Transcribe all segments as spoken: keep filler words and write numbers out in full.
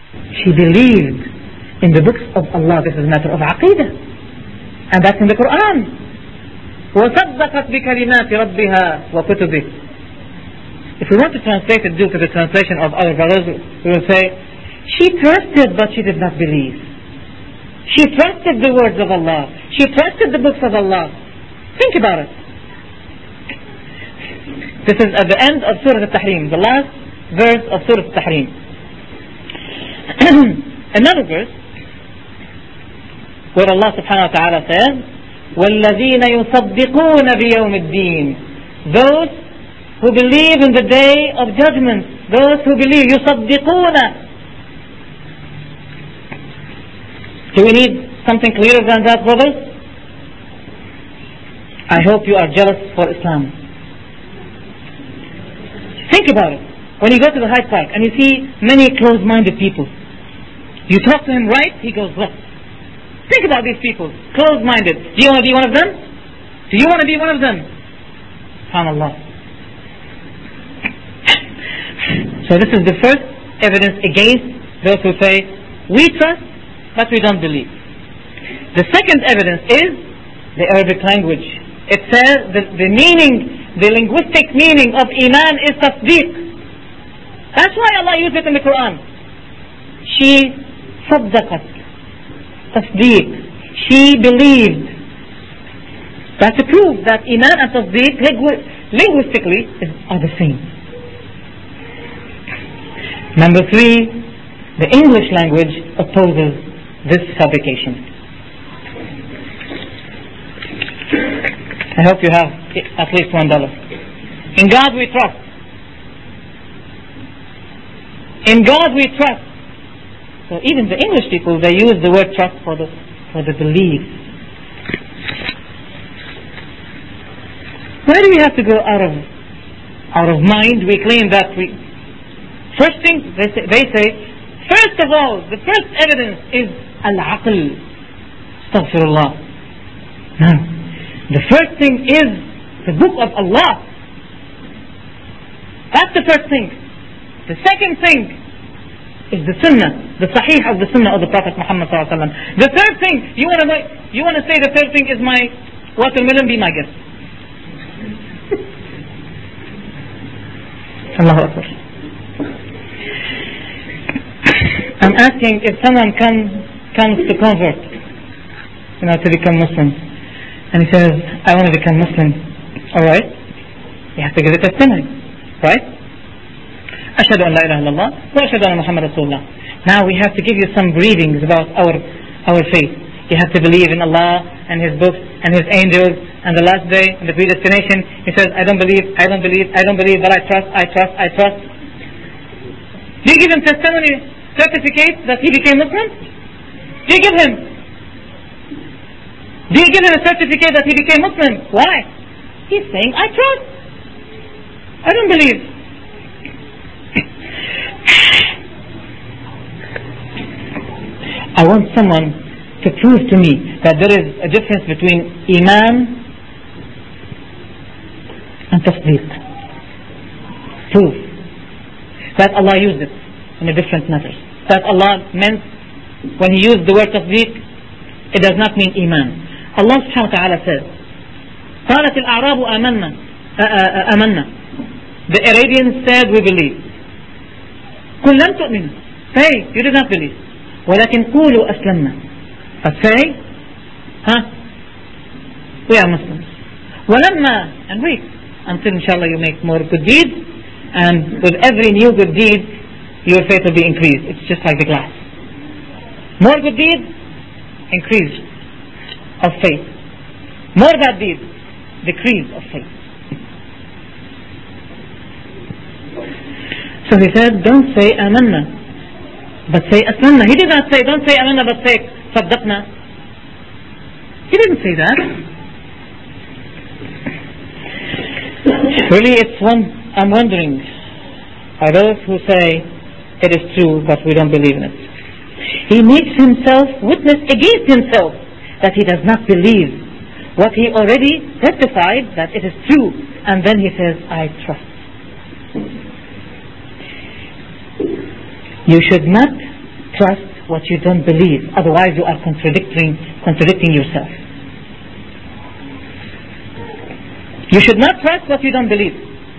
She believed in the books of Allah. This is a matter of aqidah, and that's in the Quran. وَصَدَّقَتْ بِكَلِمَاتِ رَبِّهَا وَكُتُبِهِ. If we want to translate it due to the translation of our brothers, we will say, she trusted but she did not believe. She trusted the words of Allah. She trusted the books of Allah. Think about it. This is at the end of Surah Al-Tahrim, the last verse of Surah Al-Tahrim. Another verse where Allah subhanahu wa ta'ala says, وَالَّذِينَ يُصَدِّقُونَ بِيَوْمِ الدِّينِ. Those who believe in the day of judgment. Those who believe, يُصَدِّقُونَ. Do we need something clearer than that, brothers? I hope you are jealous for Islam. Think about it. When you go to the Hyde Park and you see many closed-minded people, you talk to him right, he goes left. Think about these people, closed-minded. Do you want to be one of them? Do you want to be one of them? SubhanAllah. So this is the first evidence against those who say, we trust, but we don't believe. The second evidence is the Arabic language. It says that the meaning, the linguistic meaning of Iman is tasdeeq. That's why Allah used it in the Quran. She saddaqat, tasdeeq. She believed. That's to prove that Iman and tasdeeq lingu- linguistically is, are the same. Number three, the English language opposes this fabrication. I hope you have at least one dollar. In God we trust. In God we trust. So even the English people, they use the word trust for the for the belief. Why do we have to go out of out of mind? We claim that we. First thing they say, they say, first of all, the first evidence is al-aql. Astaghfirullah. No. The first thing is the book of Allah. That's the first thing. The second thing is the sunnah, the sahih of the sunnah of the Prophet Muhammad sallallahu alaihi wasallam. The third thing, you want to you want to say the third thing is my watermelon, be my guest. Allahu Akbar. I'm asking if someone come, comes to convert, you know, to become Muslim, and he says, I want to become Muslim. Alright, you have to give a testimony, right? Ashhadu an la ilaha illallah wa ashhadu anna Muhammad Rasulullah. Now we have to give you some briefings about our our faith. You have to believe in Allah and His books and His angels and the last day and the predestination. He says, I don't believe, I don't believe, I don't believe, but I trust, I trust, I trust. Do you give him testimony certificate that he became Muslim? Do you give him? Do you give him a certificate that he became Muslim? Why? He's saying, I trust. I don't believe. I want someone to prove to me that there is a difference between Iman and Tasdeeq. Prove that Allah used it in a different matter. That Allah meant when He used the word Tasdeeq, it does not mean Iman. Allah subhanahu wa ta'ala says, قالت الأعراب آمنا آمنا. The Arabians said, we believe. قل لم تؤمنوا. Say, you did not believe. ولكن قولوا أسلمنا. But say, huh? We are Muslims. ولما, and wait until inshallah you make more good deeds, and with every new good deed your faith will be increased. It's just like the glass. More good deeds, increase of faith. More bad deeds, decrease of faith. So he said, don't say amanna, but say aslamna. He did not say, don't say amanna, but say saddaqna. He didn't say that. Really, it's one, I'm wondering, are those who say it is true, but we don't believe in it. He makes himself witness against himself that he does not believe what he already testified that it is true, and then he says, I trust. You should not trust what you don't believe. Otherwise you are contradicting, contradicting yourself. You should not trust what you don't believe.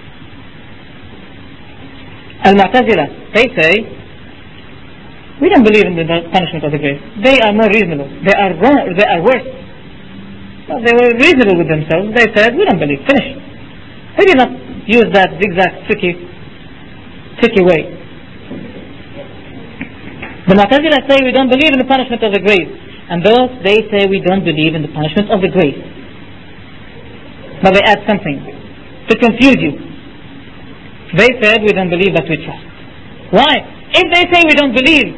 Al-Mu'tazila, they say, we don't believe in the punishment of the grave. They are more reasonable. They are wrong, they are worse. Well, they were reasonable with themselves. They said, we don't believe. Finish. They did not use that zigzag, tricky, tricky way. The Mu'tazila say we don't believe in the punishment of the grave. And those, they say we don't believe in the punishment of the grave. But they add something to confuse you. They said we don't believe but we trust. Why? If they say we don't believe,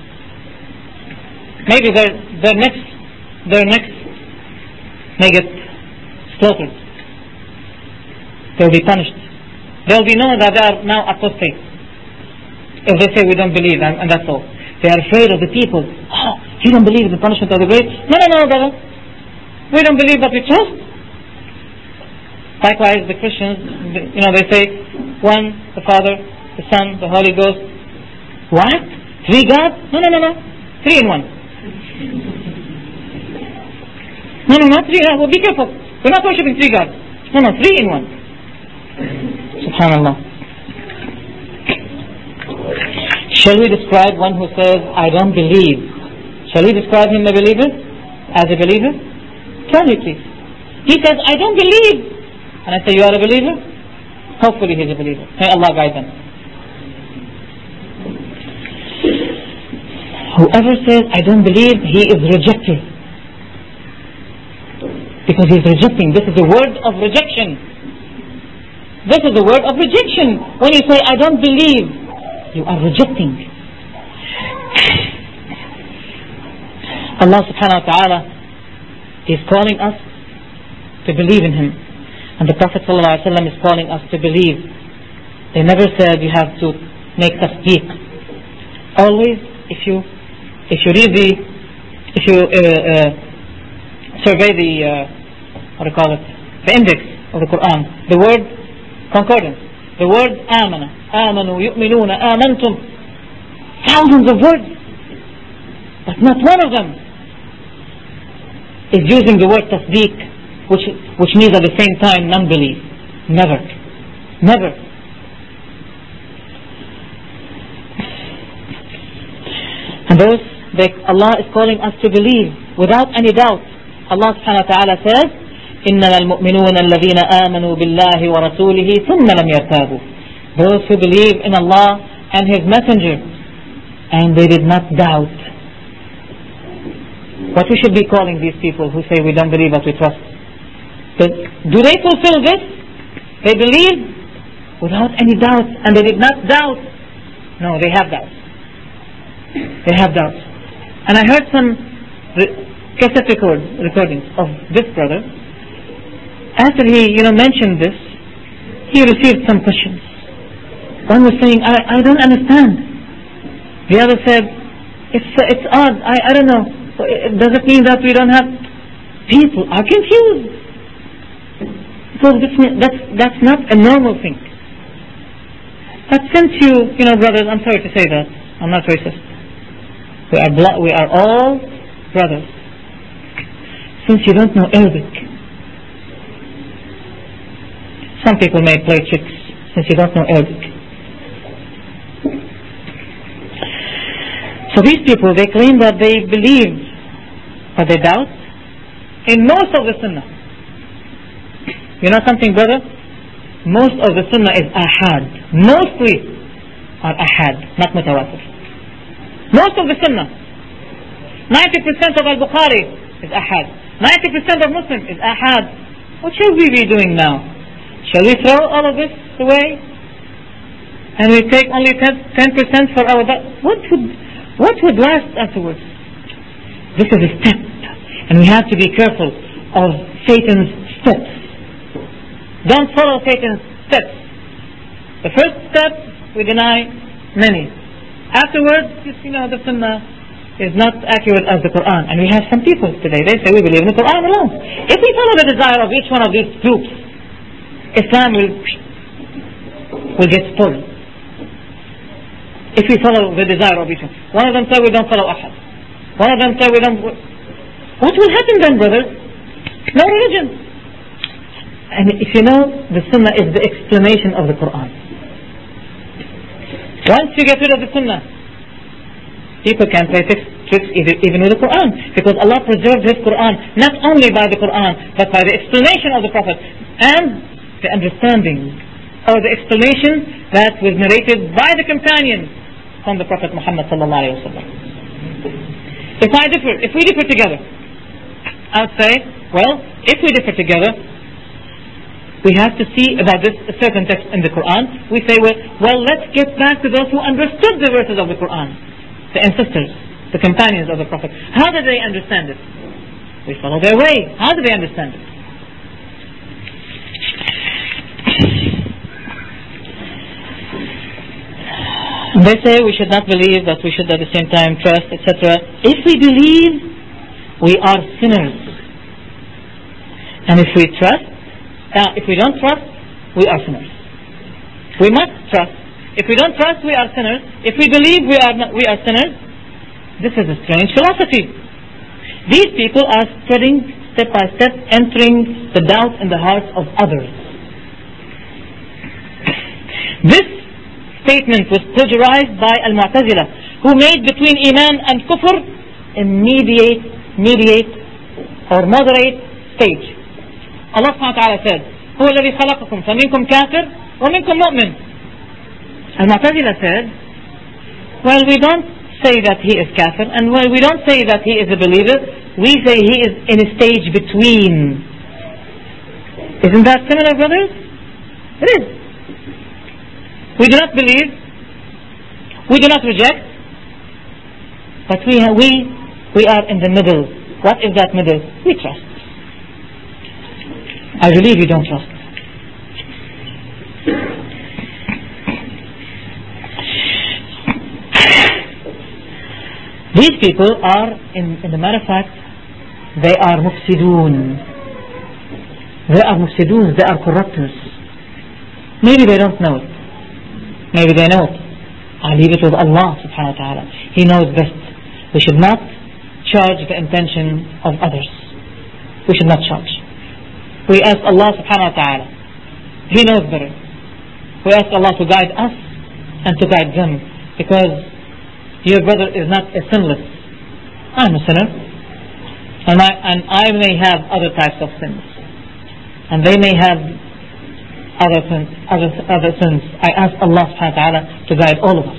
maybe their, their next their next may get slaughtered. They will be punished. They will be known that they are now apostate. If they say we don't believe, and, and that's all. They are afraid of the people. Oh, you don't believe in the punishment of the grave? No, no, no, brother. We don't believe but we trust. Likewise, the Christians, you know, they say one, the Father, the Son, the Holy Ghost. What? Three gods? No, no, no, no. Three in one. No, no, not three. Well, be careful. We're not worshipping three gods. No, no, three in one. Subhanallah. Shall we describe one who says, I don't believe? Shall we describe him a believer? As a believer? Tell me please. He says, I don't believe. And I say, you are a believer? Hopefully he's a believer. May Allah guide them. Whoever says, I don't believe, he is rejected. Because he's rejecting. This is a word of rejection. This is a word of rejection. When you say, I don't believe, you are rejecting. Allah subhanahu wa ta'ala is calling us to believe in Him. And the Prophet sallallahu alaihi wasallam is calling us to believe. They never said you have to make tasdeeq. Always, if you if you read the, if you uh, uh, survey the, uh, what do you call it, the index of the Quran, the word concordance, the word amana, amanu, yu'minuna, amantum, thousands of words, but not one of them is using the word tasdeeq, which which means at the same time non-belief. Never, never. And those, they, Allah is calling us to believe without any doubt. Allah subhanahu wa ta'ala says, إِنَّمَا الْمُؤْمِنُونَ الَّذِينَ آمَنُوا بِاللَّهِ وَرَسُولِهِ ثُمَّ لَمْ يَرْتَابُوا. Those who believe in Allah and His Messenger and they did not doubt. What we should be calling these people who say we don't believe but we trust? Do they fulfill this? They believe without any doubt and they did not doubt. No, they have doubt. They have doubt. And I heard some re- cassette record, recordings of this brother. After he, you know, mentioned this, he received some questions. One was saying, I, I don't understand. The other said, it's uh, it's odd. I, I don't know. Does it mean that we don't have... People are confused. So that's, that's, that's not a normal thing. But since you, you know, brothers, I'm sorry to say that. I'm not racist. We are, blo- we are all brothers. Since you don't know Arabic, some people may play tricks since you don't know Arabic. So these people, they claim that they believe, but they doubt in most of the Sunnah. You know something, brother? Most of the Sunnah is ahad. Mostly are ahad, not mutawatir. Most of the Sunnah. ninety percent of Al-Bukhari is ahad. ninety percent of Muslim is ahad. What shall we be doing now? Shall we throw all of this away? And we take only ten percent for our... What would, what would last afterwards? This is a step. And we have to be careful of Satan's steps. Don't follow Satan's steps. The first step, we deny many. Afterwards, you know, the Sunnah is not accurate as the Quran. And we have some people today, they say we believe in the Quran alone. If we follow the desire of each one of these groups, Islam will, will get spoiled. if we follow the desire of each one. One of them say we don't follow Ahad. One of them say we don't... What will happen then, brothers? No religion. And if you know, the Sunnah is the explanation of the Quran. Once you get rid of the Sunnah, people can play tricks even with the Quran, because Allah preserved His Quran not only by the Quran, but by the explanation of the Prophet and the understanding or the explanation that was narrated by the companions from the Prophet Muhammad sallallahu alaihi wasallam. If I differ, if we differ together, I'll say, well, if we differ together, we have to see about this a certain text in the Quran. We say, well, well, let's get back to those who understood the verses of the Quran, the ancestors, the companions of the Prophet. How did they understand it? We follow their way. How did they understand it? They say we should not believe, but we should at the same time trust, et cetera. If we believe, we are sinners. And if we trust, uh, if we don't trust, we are sinners. We must trust. If we don't trust, we are sinners. If we believe, we are not, we are sinners. This is a strange philosophy. These people are spreading step by step, entering the doubt in the hearts of others. This statement was plagiarized by Al-Mu'tazila, who made between Iman and Kufr a mediate, mediate or moderate stage. Allah subhanahu wa ta'ala said, هو الذي خلقكم فمنكم كافر ومنكم مؤمن. Al-Mu'tazila said, well, we don't say that he is kafir, and well, we don't say that he is a believer, we say he is in a stage between. Isn't that similar, brothers? It is. We do not believe, we do not reject, but we ha- we we are in the middle. What is that middle? We trust. I believe you don't trust. These people are, in, in the matter of fact, they are mufsidun. They are mufsidun, they are corruptors. Maybe they don't know it. Maybe they know it. I leave it with Allah subhanahu wa ta'ala. He knows best. We should not charge the intention of others. We should not charge. We ask Allah subhanahu wa ta'ala. He knows better. We ask Allah to guide us and to guide them, because your brother is not a sinless. I'm a sinner, and I, and I may have other types of sins, and they may have other sins, other, other sins. I ask Allah subhanahu wa ta'ala to guide all of us.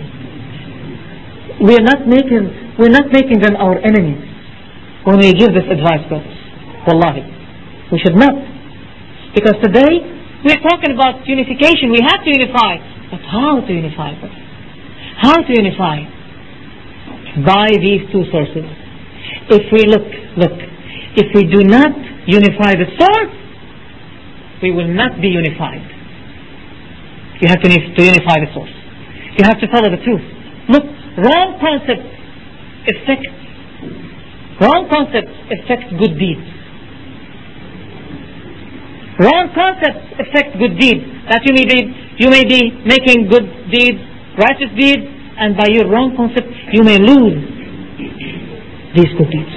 We are not making, we're not making them our enemies when we give this advice to us. Wallahi, we should not, because today we're talking about unification. We have to unify, but how to unify? How to unify? By these two sources. If we look, look, if we do not unify the source, we will not be unified. You have to, to unify the source. You have to follow the truth. Look, wrong concepts affect, wrong concepts affect good deeds. Wrong concepts affect good deeds. That you may be, you may be making good deeds, righteous deeds, and by your wrong concept, you may lose these good deeds.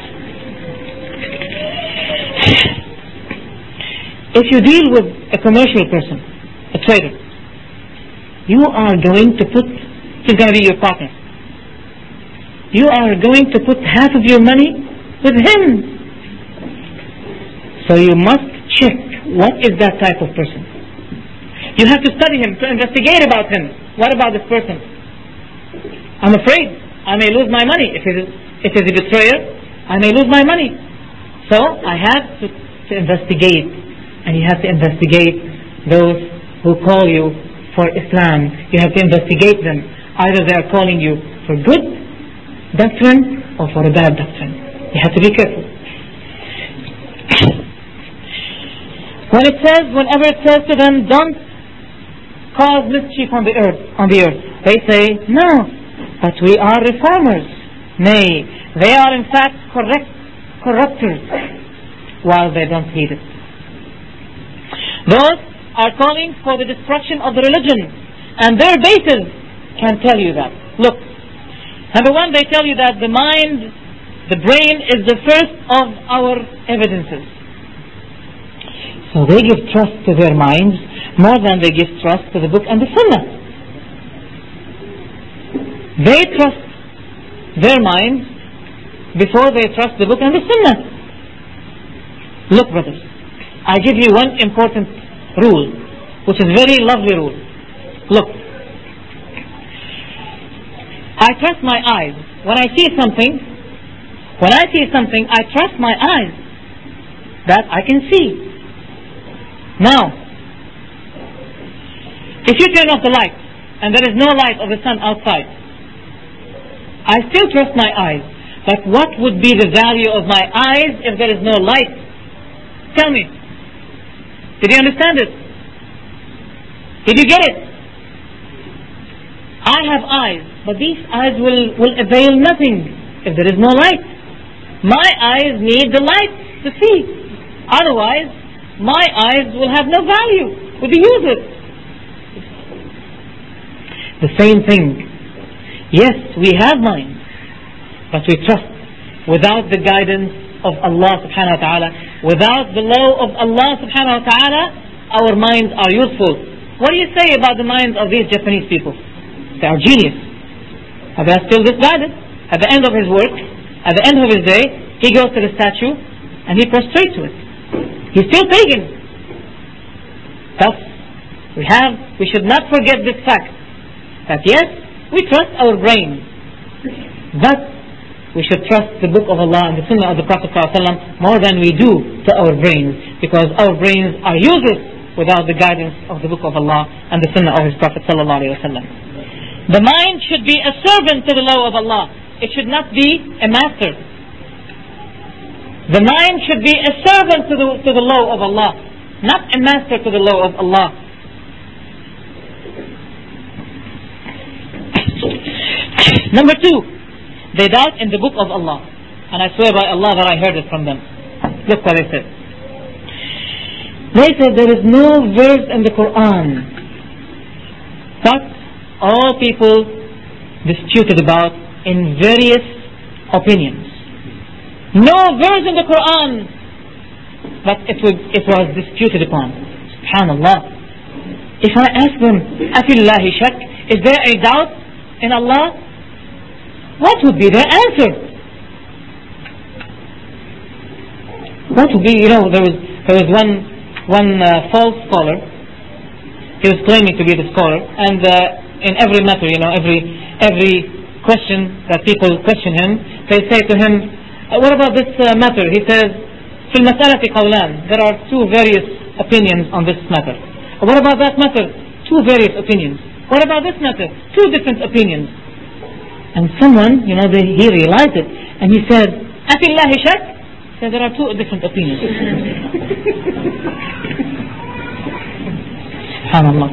If you deal with a commercial person, a trader, you are going to put, he's going to be your partner. You are going to put half of your money with him. So you must check, what is that type of person? You have to study him, to investigate about him. What about this person? I'm afraid I may lose my money. If it is, if it is a betrayer, I may lose my money. So I have to, to investigate. And you have to investigate those who call you for Islam. You have to investigate them. Either they are calling you for good doctrine or for a bad doctrine. You have to be careful. When it says, whenever it says to them, don't cause mischief on the earth, on the earth, they say, no, but we are reformers. Nay, they are in fact correct corrupters, while they don't heed it. Those are calling for the destruction of the religion, and their basis can tell you that. Look, number one, they tell you that the mind, the brain is the first of our evidences. So they give trust to their minds more than they give trust to the book and the sunnah. They trust their minds before they trust the book and the sunnah. Look, brothers, I give you one important rule, which is a very lovely rule. Look, I trust my eyes. When I see something, when I see something, I trust my eyes that I can see. Now, if you turn off the light and there is no light of the sun outside, I still trust my eyes. But what would be the value of my eyes if there is no light? Tell me. Did you understand it? Did you get it? I have eyes, but these eyes will, will avail nothing if there is no light. My eyes need the light to see. Otherwise, my eyes will have no value, will be useless. The same thing. Yes, we have minds, but we trust without the guidance of Allah subhanahu wa ta'ala, without the law of Allah subhanahu wa ta'ala, our minds are useful. What do you say about the minds of these Japanese people? They are genius. They are still misguided. At the end of his work, at the end of his day, he goes to the statue and he prostrates to it. He's still pagan. Thus, we have, we should not forget this fact, that yes, we trust our brain, but we should trust the book of Allah and the sunnah of the Prophet ﷺ more than we do to our brains, because our brains are useless without the guidance of the book of Allah and the sunnah of His Prophet ﷺ. The mind should be a servant to the law of Allah. It should not be a master. The mind should be a servant to the, to the law of Allah, not a master to the law of Allah. Number two, they doubt in the book of Allah. And I swear by Allah that I heard it from them. Look what they said. They said there is no verse in the Quran, but all people disputed about in various opinions. No verse in the Quran, but it was, it was disputed upon. SubhanAllah. If I ask them, Afillahi shak, is there a doubt in Allah? What would be their answer? What would be, you know, there was there was one one uh, false scholar. He was claiming to be the scholar, and uh, in every matter, you know, every every question that people question him, they say to him, uh, what about this uh, matter? He says, في المسألة قولان. There are two various opinions on this matter. What about that matter? Two various opinions. What about this matter? Two different opinions. And someone, you know, they, he realized it, and he said, أَفِي اللَّهِ شَكْ? He said, there are two different opinions. SubhanAllah.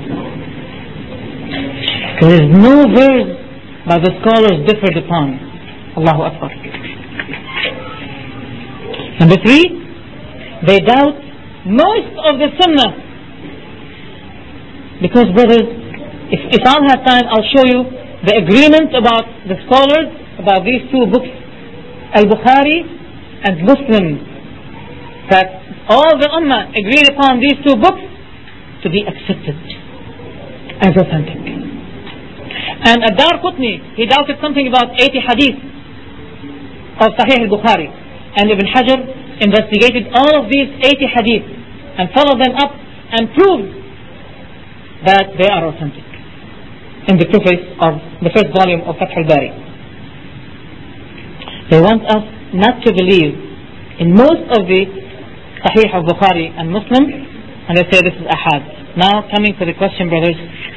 There is no verse that the scholars differed upon. Allahu Akbar. Number three, they doubt most of the sunnah. Because, brothers, if, if I'll have time, I'll show you the agreement about the scholars about these two books, Al-Bukhari and Muslim, that all the Ummah agreed upon these two books to be accepted as authentic. And Ad-Darqutni, he doubted something about eighty hadith of Sahih al-Bukhari, and Ibn Hajar investigated all of these eighty hadith and followed them up and proved that they are authentic in the preface of the first volume of Fath al-Bari. They want us not to believe in most of the Sahih of Bukhari and Muslim, and they say this is ahad. Now coming to the question, brothers,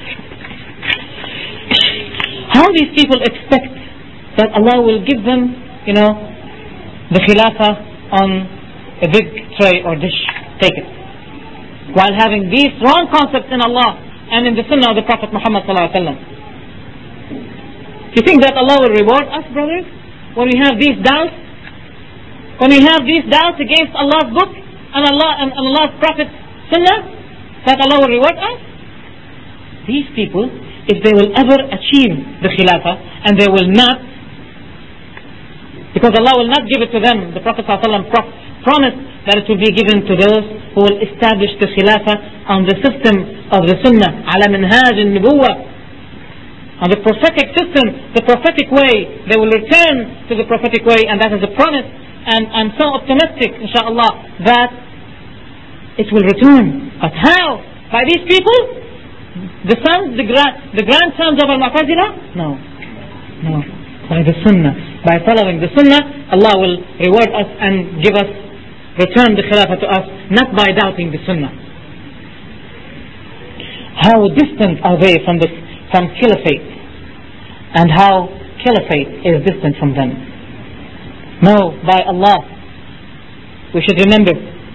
how these people expect that Allah will give them, you know, the khilafah on a big tray or dish, take it, while having these wrong concepts in Allah and in the sunnah of the Prophet Muhammad sallallahu alaihi wasallam? You think that Allah will reward us, brothers, when we have these doubts? When we have these doubts against Allah's book and Allah and Allah's Prophet's sunnah, that Allah will reward us? These people, if they will ever achieve the Khilafah, and they will not, because Allah will not give it to them. The Prophet ﷺ pro- promised that it will be given to those who will establish the Khilafah on the system of the Sunnah, ala minhaj al-nubuwah, on the prophetic system, the prophetic way. They will return to the prophetic way, and that is a promise. And I'm so optimistic, inshaAllah, that it will return. But how? By these people? The sons, the, gra- the grandsons of Al-Mu'tazila? No. No. By the Sunnah. By following the Sunnah, Allah will reward us and give us, return the Khilafah to us, not by doubting the Sunnah. How distant are they from the from Caliphate, and how Caliphate is distant from them? No, by Allah, we should remember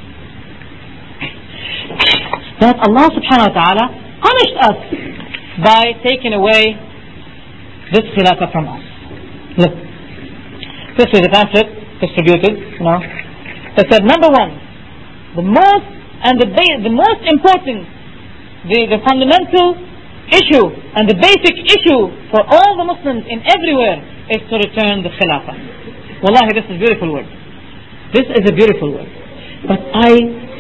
that Allah subhanahu wa ta'ala punished us by taking away this Khilafah from us. Look, this is a pamphlet distributed, you know. It said, number one, the most and the ba- the most important, the, the fundamental issue and the basic issue for all the Muslims in everywhere is to return the Khilafah. Wallahi, this is a beautiful word. This is a beautiful word. But I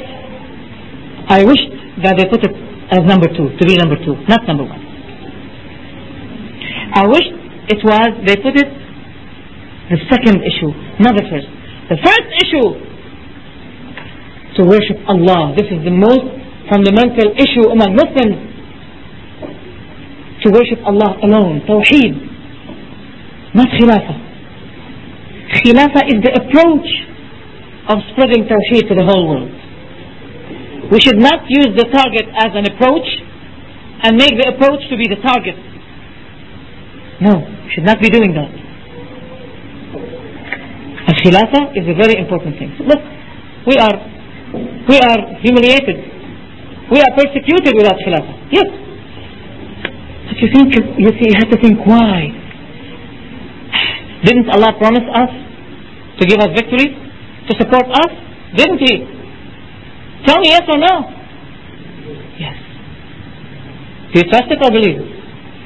I wish that they put it as number two, to be number two, not number one. I wish it was, they put it the second issue, not the first. The first issue, to worship Allah. This is the most fundamental issue among Muslims, to worship Allah alone, Tawheed, not Khilafah. Khilafah is the approach of spreading Tawheed to the whole world. We should not use the target as an approach and make the approach to be the target. No, we should not be doing that. And Khilafah is a very important thing. Look, we are we are humiliated. We are persecuted without Khilafah. Yes. But you think, you see, you have to think why. Didn't Allah promise us to give us victory, to support us? Didn't He? Tell me yes or no. Yes. Do you trust it or believe it?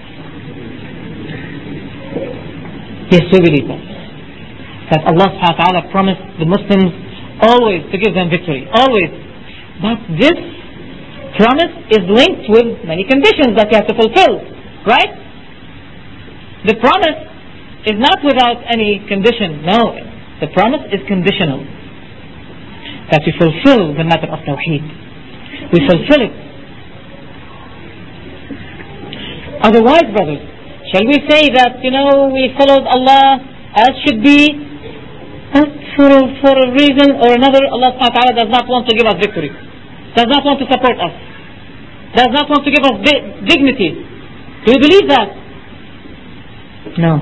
Yes, we believe that. That Allah subhanahu wa ta'ala promised the Muslims always to give them victory. Always. But this promise is linked with many conditions that you have to fulfill. Right? The promise is not without any condition. No. The promise is conditional. That we fulfill the matter of Tawheed. We fulfill it. Otherwise, brothers, shall we say that, you know, we followed Allah as should be, but for a, for a reason or another, Allah subhanahu wa ta'ala does not want to give us victory, does not want to support us, does not want to give us di- dignity. Do you believe that? No.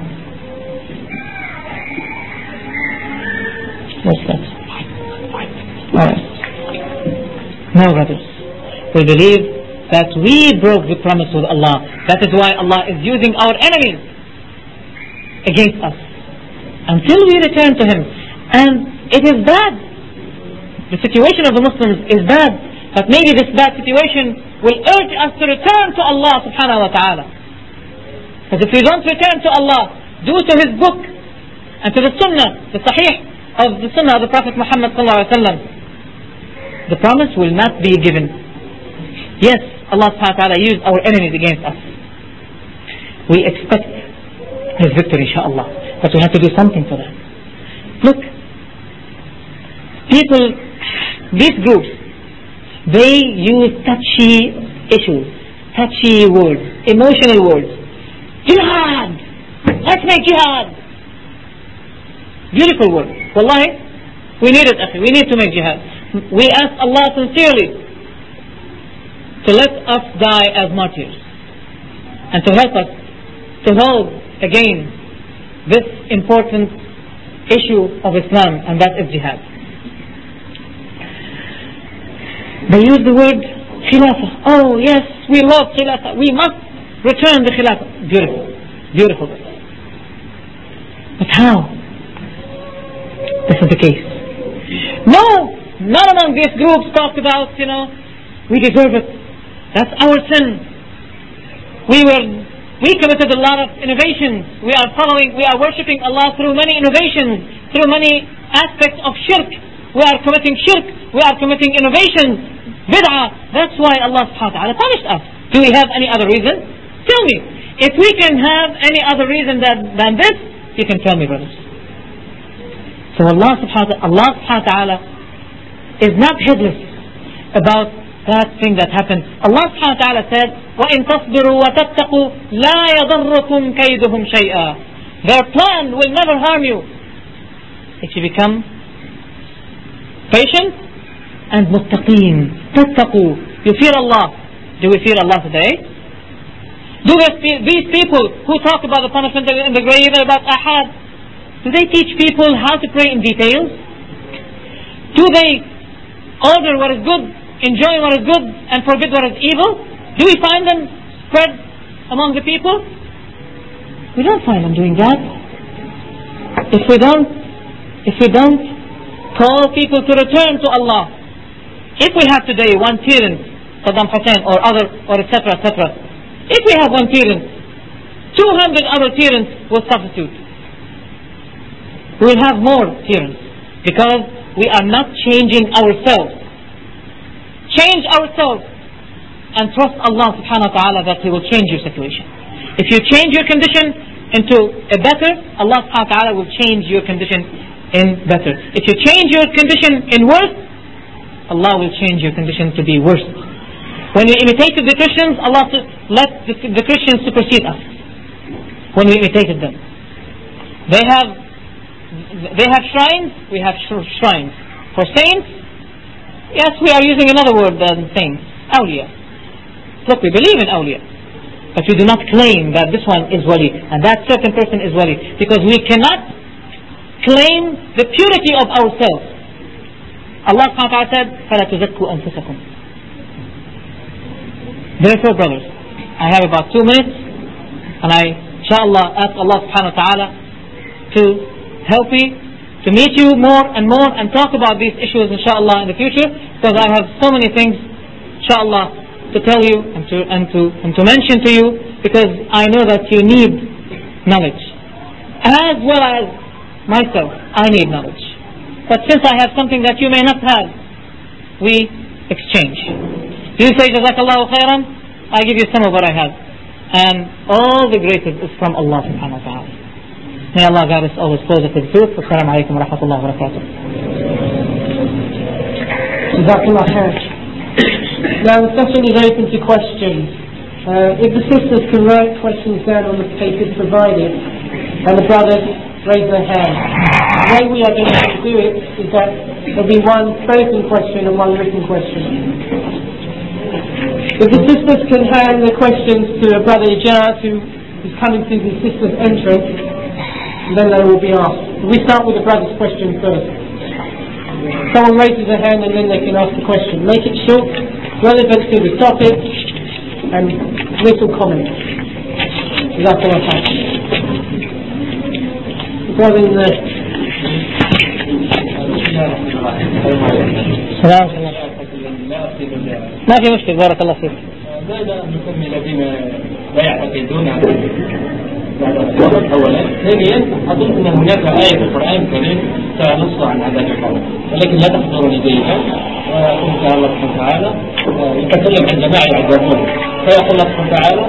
What's that? Alright. No, brothers. We believe that we broke the promise with Allah. That is why Allah is using our enemies against us until we return to Him. And it is bad. The situation of the Muslims is bad. But maybe this bad situation will urge us to return to Allah subhanahu wa ta'ala. Because if we don't return to Allah, due to His book and to the Sunnah, the Sahih of the Sunnah of the Prophet Muhammad sallallahu alaihi wasallam, the promise will not be given. Yes, Allah subhanahu wa ta'ala used our enemies against us. We expect His victory, inshaAllah. But we have to do something for that. Look, people, these groups, they use touchy issues, touchy words, emotional words. Jihad! Let's make jihad! Beautiful word. Wallahi, we need it, akhi. We need to make jihad. We ask Allah sincerely to let us die as martyrs and to help us to hold again this important issue of Islam, and that is jihad. They use the word Khilafah. Oh yes, we love Khilafah. We must return the Khilafah. Beautiful. Beautiful. But how? This is the case. No! None among these groups talked about, you know, we deserve it. That's our sin. We were We committed a lot of innovations. We are following, we are worshipping Allah through many innovations, through many aspects of shirk. We are committing shirk. We are committing innovations, bid'ah. That's why Allah subhanahu wa ta'ala punished us. Do we have any other reason? Tell me. If we can have any other reason than, than this, you can tell me, brothers. So Allah subhanahu wa ta'ala, Allah subhanahu wa ta'ala is not heedless about that thing that happened. Allah subhanahu wa ta'ala said, وَإِن تَصْبِرُوا وَتَتَّقُوا لَا يَضَرُّكُمْ كَيْدُهُمْ شَيْئًا. Their plan will never harm you if you become patient and muttaqeen. تَتَّقُوا. You fear Allah. Do we fear Allah today? Do these people who talk about the punishment in the grave and about ahad, do they teach people how to pray in details? Do they order what is good, enjoy what is good, and forbid what is evil? Do we find them spread among the people? We don't find them doing that. If we don't, if we don't call people to return to Allah, if we have today one tyrant, Saddam Hussein or other, or et cetera, et cetera, if we have one tyrant, two hundred other tyrants will substitute. We will have more tyrants because we are not changing ourselves. Change ourselves and trust Allah subhanahu wa ta'ala that He will change your situation. If you change your condition into a better, Allah subhanahu wa ta'ala will change your condition in better. If you change your condition in worse, Allah will change your condition to be worse. When we imitated the Christians, Allah let the, the Christians supersede us. When we imitated them, they have they have shrines, we have shrines. For saints, yes, we are using another word than saints, awliya. Look, we believe in awliya, but we do not claim that this one is wali and that certain person is wali, because we cannot claim the purity of ourselves. Allah subhanahu wa ta'ala said, فَلَا تُزَكُّوا أَنفُسَكُمْ. Therefore, brothers, I have about two minutes, and I, inshallah, ask Allah subhanahu wa ta'ala to help me to meet you more and more and talk about these issues, inshallah, in the future, because I have so many things, inshallah, to tell you and to and to and to mention to you, because I know that you need knowledge, as well as myself. I need knowledge, but since I have something that you may not have, we exchange. You say Jazakallahu khairan, I give you some of what I have, and all the greatest is from Allah subhanahu wa ta'ala. May Allah guide us always closer to the truth. Assalamu alaikum wa rahmatullahi wa barakatuh. Jazakallah khair. Now the session is open to questions. Uh, if the sisters can write questions down on the papers provided, and the brothers raise their hand. The way we are going to do it is that there will be one spoken question and one written question. If the sisters can hand the questions to a brother Ijaz who is coming to the sisters' entrance, then they will be asked. We start with the brother's question first. Someone raises a hand and then they can ask the question. Make it short, relevant to the topic, and little comment. That's all I have. The brother in there. ما في مشكلة بارك الله فيك. ماذا نسمي الذين لا يعتقدون أولا؟ ثانيا أظن أن هناك آية في القرآن الكريم تنص عن عذاب القبر، ولكن لا تحضرني جيدا. وإن شاء الله سبحانه وتعالى يتكلم عن جماعة يعذبون، فيقول الله سبحانه وتعالى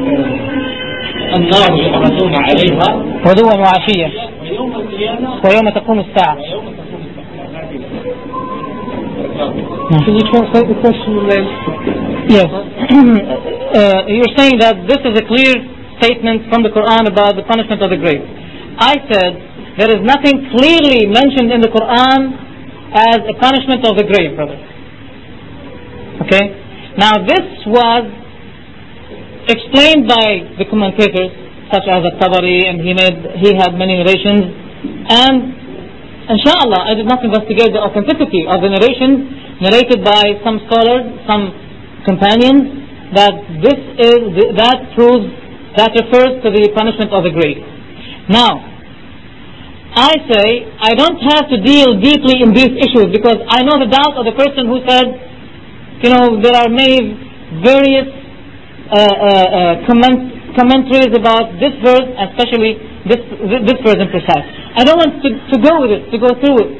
النار يعرضون عليها غدوا وعشيا ويوم القيامة ويوم تقوم الساعة. ويوم تقوم الساعة. Can you translate the question then? Yes. uh, you're saying that this is a clear statement from the Quran about the punishment of the grave. I said there is nothing clearly mentioned in the Quran as a punishment of the grave, brother. Okay? Now this was explained by the commentators such as At-Tabari, and he made he had many narrations, and inshallah I did not investigate the authenticity of the narrations narrated by some scholars, some companions, that this is that proves that refers to the punishment of the grave. Now I say I don't have to deal deeply in these issues, because I know the doubt of the person who said, you know, there are many various uh, uh, uh, comment, commentaries about this verse, especially this this verse in precise. I don't want to, to go with it, to go through it.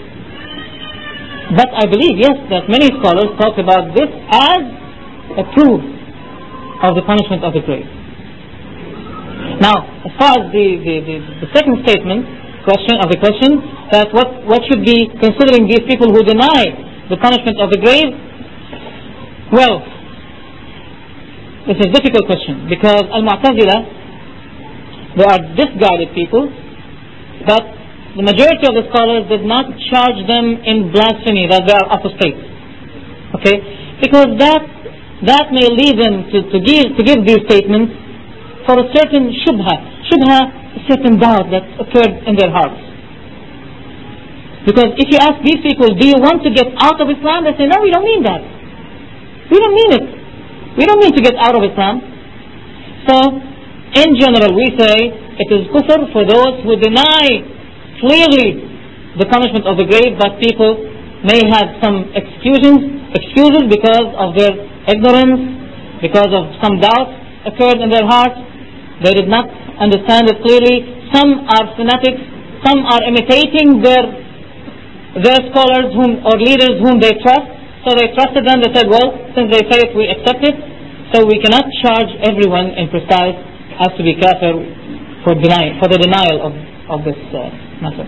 But I believe, yes, that many scholars talk about this as a proof of the punishment of the grave. Now, as far as the, the, the, the second statement question of the question, that what, what should be considering these people who deny the punishment of the grave, well, it's a difficult question, because Al-Mu'tazila, they are misguided people, but the majority of the scholars did not charge them in blasphemy, that they are apostates. Okay? Because that that may lead them to, to give to give these statements for a certain shubha. Shubha, a certain doubt that occurred in their hearts. Because if you ask these people, do you want to get out of Islam? They say, no, we don't mean that. We don't mean it. We don't mean to get out of Islam. So, in general, we say it is kufr for those who deny clearly the punishment of the grave, but people may have some excuses, excuses because of their ignorance, because of some doubt occurred in their heart. They did not understand it clearly. Some are fanatics. Some are imitating their their scholars whom or leaders whom they trust. So they trusted them. They said, well, since they say it, we accept it. So we cannot charge everyone in precise as to be kafir for deny for the denial of of this uh, matter.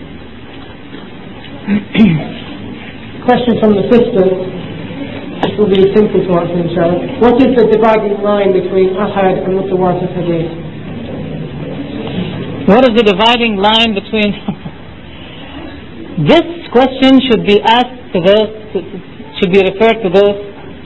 Question from the sister. This will be simple to answer, inshallah. What is the dividing line between ahad and mutawatir hadith? What is the dividing line between? This question should be asked to those, to, should be referred to those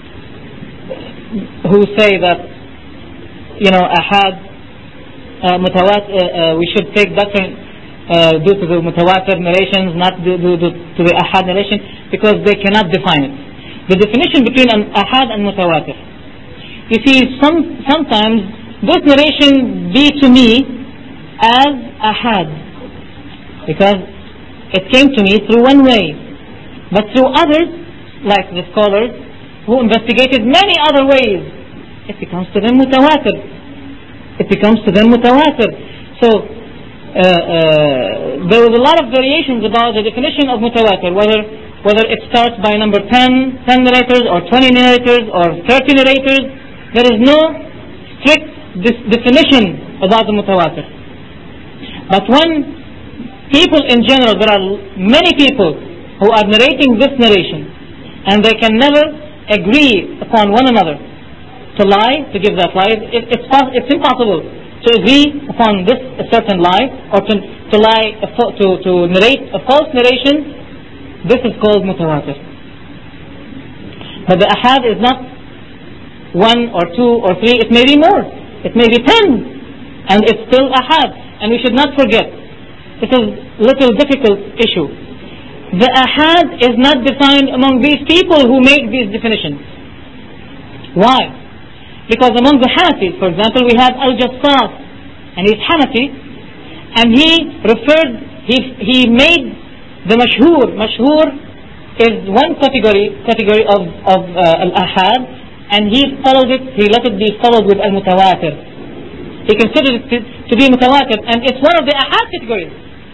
who say that, you know, ahad, uh, mutawatir, uh, uh, we should take doctrine uh, due to the mutawatir narrations, not due, due, due to the ahad narration, because they cannot define it. The definition between an ahad and mutawatir. You see, some sometimes this narration be to me as ahad, because it came to me through one way, but through others, like the scholars who investigated many other ways, it becomes to them mutawatir. It becomes to them mutawatir. So uh, uh, there was a lot of variations about the definition of mutawatir, whether whether it starts by number ten, ten narrators, or twenty narrators, or thirty narrators. There is no strict dis- definition about the mutawatir. But when people in general, there are many people who are narrating this narration, and they can never agree upon one another to lie, to give that lie. It, it's, it's impossible to agree upon this a certain lie, or to, to lie, to, to narrate a false narration. This is called mutawatir. But the ahad is not one or two or three, it may be more. It may be ten, and it's still ahad. And we should not forget, this is a little difficult issue. The ahad is not defined among these people who make these definitions. Why? Because among the Hanafis, for example, we have Al-Jassas, and he's Hanafi, and he referred, he, he made the mashhur. Mashhur is one category category of, of uh, al-ahad, and he followed it, he let it be followed with al-mutawatir. He considered it to, to be mutawatir, and it's one of the ahad categories.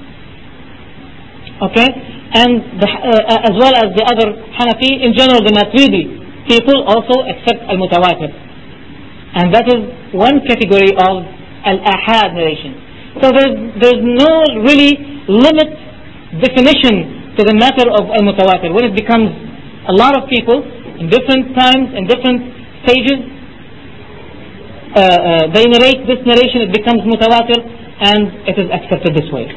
Okay? And the, uh, as well as the other Hanafi, in general the Maturidi people also accept al-mutawatir. And that is one category of al-ahad narration. So there's, there's no really limit definition to the matter of al-mutawatir. When it becomes a lot of people in different times, in different stages, uh, uh, they narrate this narration, it becomes mutawatir, and it is accepted this way.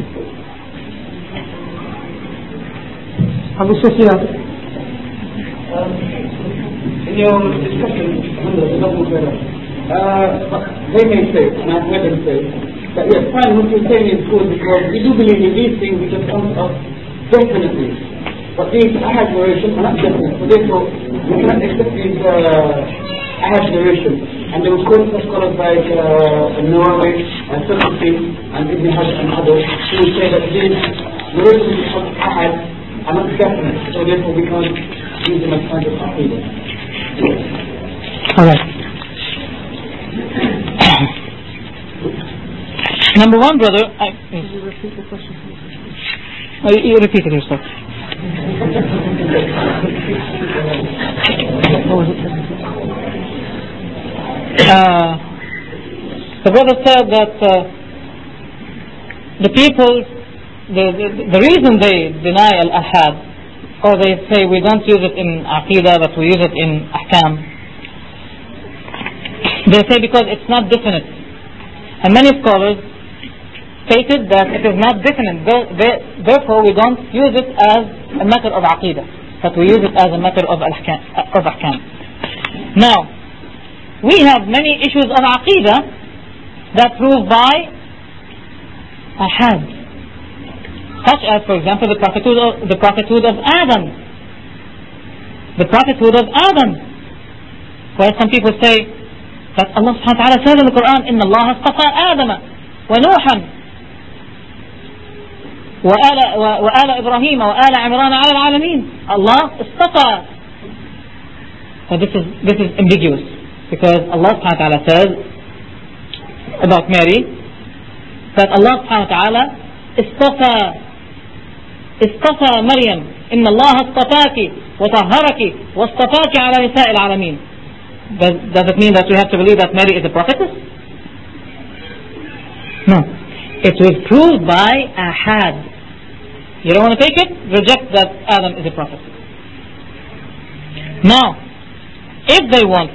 Abu Sufyan. Um, in your discussion, uh, they may say, and I've heard them say, that yes, fine, what you're saying is good because we do believe in these things which have come to us definitely. But these ahad narrations are not definite. So therefore, we cannot accept these uh, ahad narrations. And there was quotes of scholars like uh, Nawawi and Sufyan and Ibn Hajar and others who would say that these narrations of ahad are not definite. So therefore, we can't use them as kind of aqidah. Alright. Number one, brother, I, Can you repeat the question? oh, you, you repeat it yourself. Uh, the brother said that uh, the people, the, the, the reason they deny al-ahad, or they say we don't use it in aqidah but we use it in ahkam, they say because it's not definite. And many scholars stated that it is not definite, therefore we don't use it as a matter of aqidah, but we use it as a matter of ahkam. Now, we have many issues of aqidah that prove by ahad, such as, for example, the prophethood of, the prophethood of Adam. The prophethood of Adam, where some people say that Allah subhanahu wa ta'ala says in the Quran, إِنَّ اللَّهَ اصْطَفَى آدَمَ وَنُوحًا وآل, وآل إبراهيم وآل عمران على العالمين. Allah اصطفى. So this is, this is ambiguous, because Allah subhanahu wa ta'ala says about Mary that Allah subhanahu wa ta'ala اصطفى اصطفى مريم إن الله اصطفاك وطهرك واصطفاك على نساء العالمين. Does, does it mean that we have to believe that Mary is a prophetess? No. It was proved by ahad. You don't want to take it? Reject that Adam is a prophet. Now, if they want,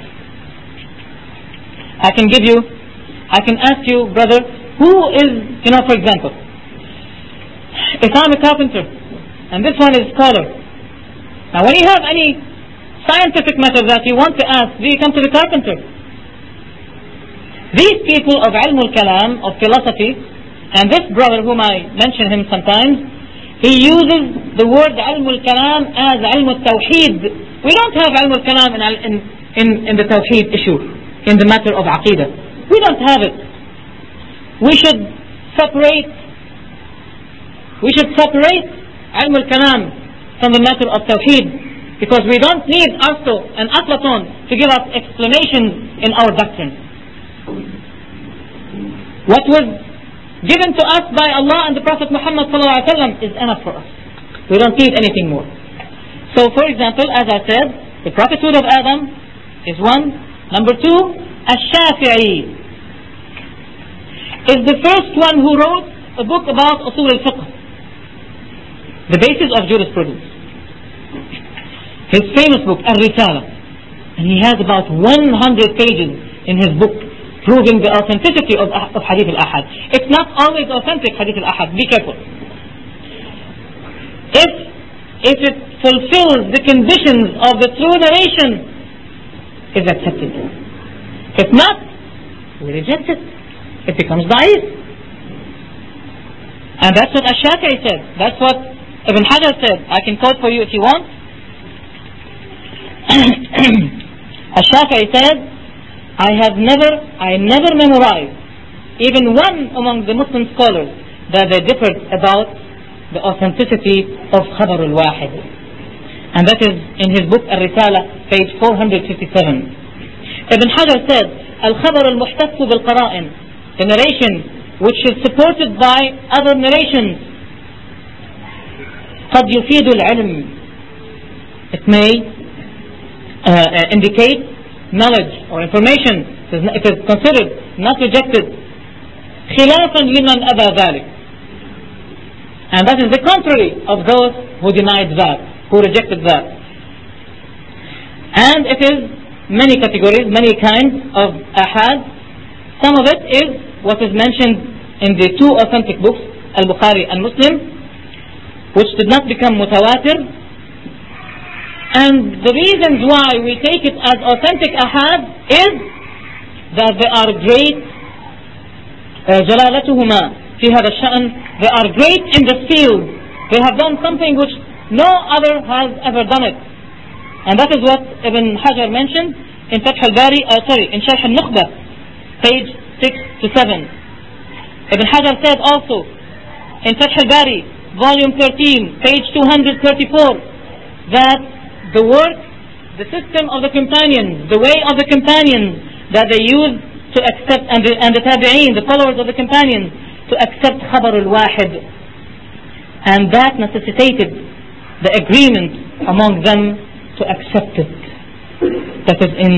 I can give you, I can ask you, brother, who is, you know, for example, if I'm a carpenter and this one is a scholar, now when you have any scientific matter that you want to ask, do you come to the carpenter? These people of ilm al-kalam, of philosophy, and this brother whom I mention him sometimes, he uses the word ilm al-kalam as ilm al-tawheed. We don't have ilm al-kalam in, in, in, in the tawheed issue, in the matter of aqidah. We don't have it. We should separate, we should separate ilm al-kalam from the matter of tawheed, because we don't need Aristotle and Aflaton to give us explanations in our doctrine. What was given to us by Allah and the Prophet Muhammad sallallahu alaihi wasallam is enough for us. We don't need anything more. So, for example, as I said, the prophethood of Adam is one. Number two, Ash-Shafi'i is the first one who wrote a book about Usul al-Fiqh, the basis of jurisprudence. His famous book, Al-Risala, and he has about one hundred pages in his book proving the authenticity of, of Hadith al-Ahad. It's not always authentic, Hadith al-Ahad, be careful. If, if it fulfills the conditions of the true narration, it's accepted. If not, we reject it. It becomes da'if. And that's what Ash-Shafi'i said. That's what Ibn Hajar said. I can quote for you if you want. Ash-Shafi'i said, I have never, I never memorized even one among the Muslim scholars that they differed about the authenticity of Khabar al-Wahid. And that is in his book Al-Risala, page four hundred fifty-seven. Ibn Hajar said, Al-Khabar al-Muhtassu bil-Qara'in, the narration which is supported by other narrations, قد يفيد العلم, it may Uh, uh, indicate knowledge or information. It is considered not rejected. خلافا لمن أبى ذلك, and that is the contrary of those who denied that, who rejected that. And it is many categories, many kinds of ahad. Some of it is what is mentioned in the two authentic books, Al-Bukhari and Muslim, which did not become mutawatir. And the reasons why we take it as authentic ahad is that they are great, جلالتهما في هذا الشأن, they are great in this field. They have done something which no other has ever done it. And that is what Ibn Hajar mentioned in Fath al-Bari, uh, sorry, in Sharh al-Nukhba, page six to seven. Ibn Hajar said also in Fath al-Bari, volume thirteen, page two hundred thirty-four, that the work, the system of the companions, the way of the companions that they used to accept, and the, and the tabi'een, the followers of the companions, to accept خبر الواحد, and that necessitated the agreement among them to accept it. That is in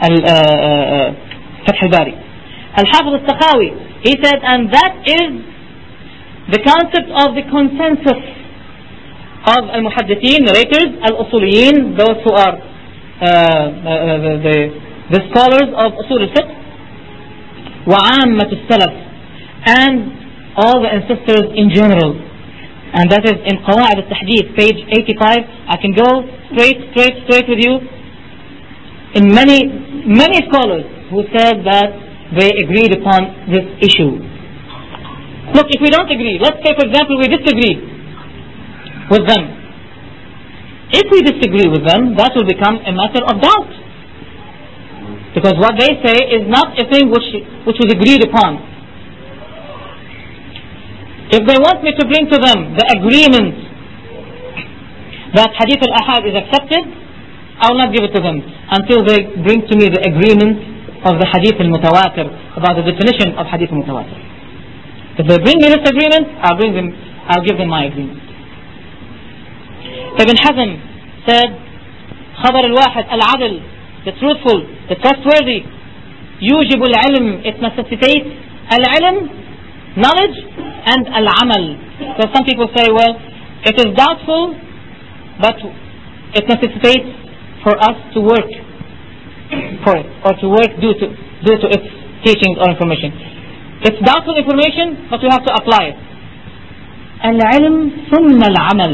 Fath al-Bari. Al-Hafiz al-Sakhawi, he said, and that is the concept of the consensus of al-Muhaddithin, narrators, al-Usuliyin, those who are uh, uh, the, the scholars of Usul al-Fiqh, وعامة السلف, and all the ancestors in general. And that is in Qawaid al-Tahdith, page eighty-five. I can go straight, straight, straight with you. In many, many scholars who said that they agreed upon this issue. Look, if we don't agree, let's say for example we disagree with them. If we disagree with them, that will become a matter of doubt. Because what they say is not a thing which, which was agreed upon. If they want me to bring to them the agreement that Hadith al-Ahad is accepted, I will not give it to them until they bring to me the agreement of the Hadith al-Mutawatir, about the definition of Hadith al-Mutawatir. If they bring me this agreement, I'll bring them, I'll give them my agreement. Ibn Hazm said, خبر الواحد العدل, the truthful, the trustworthy, يوجب العلم, it necessitates العلم, knowledge, and al-amal. So some people say, well, it is doubtful, but it necessitates for us to work for it, or to work due to, due to its teachings or information. It's doubtful information, but we have to apply it. Al-ilm thumma al-amal.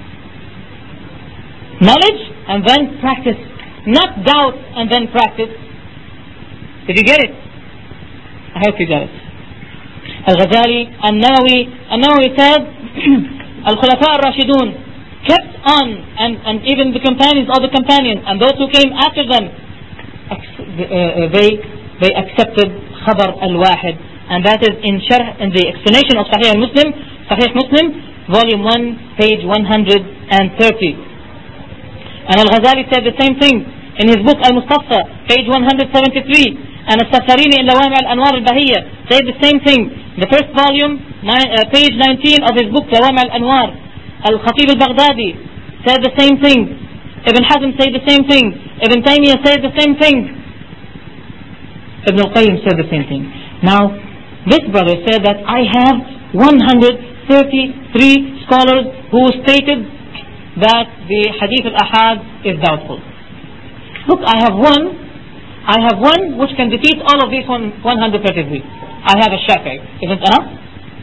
Knowledge and then practice. Not doubt and then practice. Did you get it? I hope you got it. Al-Ghazali, Al-Nawawi, Al-Nawawi said, Al-Khulafa al-Rashidun kept on, and, and even the companions, all the companions, and those who came after them, they they accepted Khabar al-Wahid, and that is in Sharh, in the explanation of Sahih Muslim, Sahih Muslim, volume one, page one hundred thirty. And Al-Ghazali said the same thing in his book Al-Mustafa, page one hundred seventy-three. And As-Safarini in Lawami' al-Anwar al-Bahiyya said the same thing. The first volume, nine, uh, page nineteen of his book Lawami' al-Anwar. Al-Khatib al-Baghdadi said the same thing. Ibn Hazm said the same thing. Ibn Taymiyyah said the same thing. Ibn al-Qayyim said the same thing. Now, this brother said that I have one hundred thirty-three scholars who stated that the Hadith al-Ahad is doubtful. Look, I have one I have one which can defeat all of these one hundred thirty-three. I have a Shafi'i. Isn't it enough?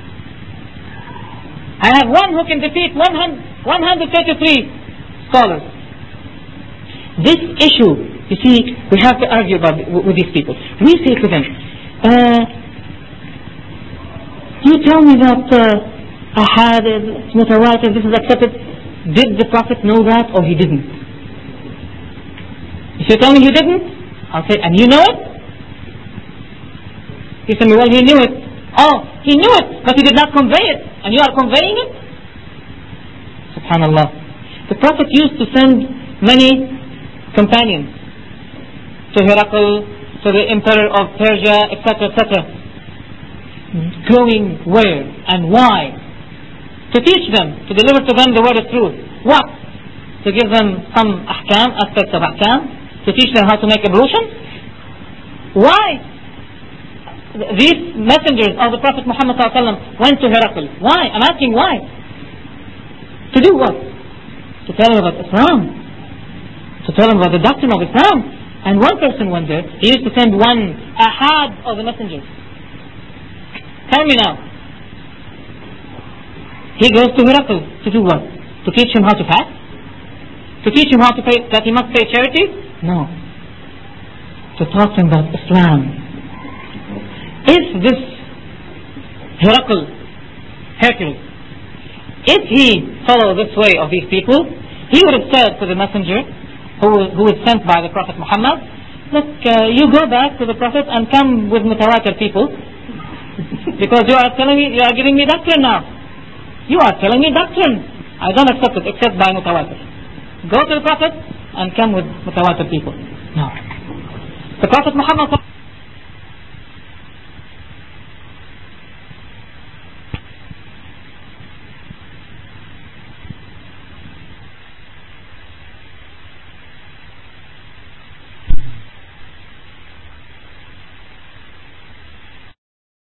I have one who can defeat one hundred thirty-three scholars. This issue, you see, we have to argue about with these people. We say to them, uh, you tell me that uh, Ahad, Mutawatir, this is accepted. Did the Prophet know that or he didn't? If you tell me he didn't, I'll say, and you know it? He said, well, he knew it. Oh, he knew it, but he did not convey it. And you are conveying it? Subhanallah. The Prophet used to send many companions to Herakl, to the emperor of Persia, et cetera, et cetera. Going where and why? To teach them, to deliver to them the word of truth. What? To give them some ahkam, aspects of ahkam? To teach them how to make ablution? Why? These messengers of the Prophet Muhammad went to Herakl. Why? I'm asking why. To do what? To tell them about Islam. To tell them about the doctrine of Islam. And one person went there. He used to send one ahad of the messengers. Tell me now. He goes to Herakl to do what? To teach him how to fast? To teach him how to pay, that he must pay charity? No. To talk to him about Islam. If this Herakl, Hercules, if he followed this way of these people, he would have said to the messenger who, who was sent by the Prophet Muhammad, look, uh, you go back to the Prophet and come with Mutawatir people, because you are telling me, you are giving me doctrine now. You are telling me doctrine. I don't accept it except by Mutawatir. Go to the Prophet and come with Mutawatir people. No. The Prophet Muhammad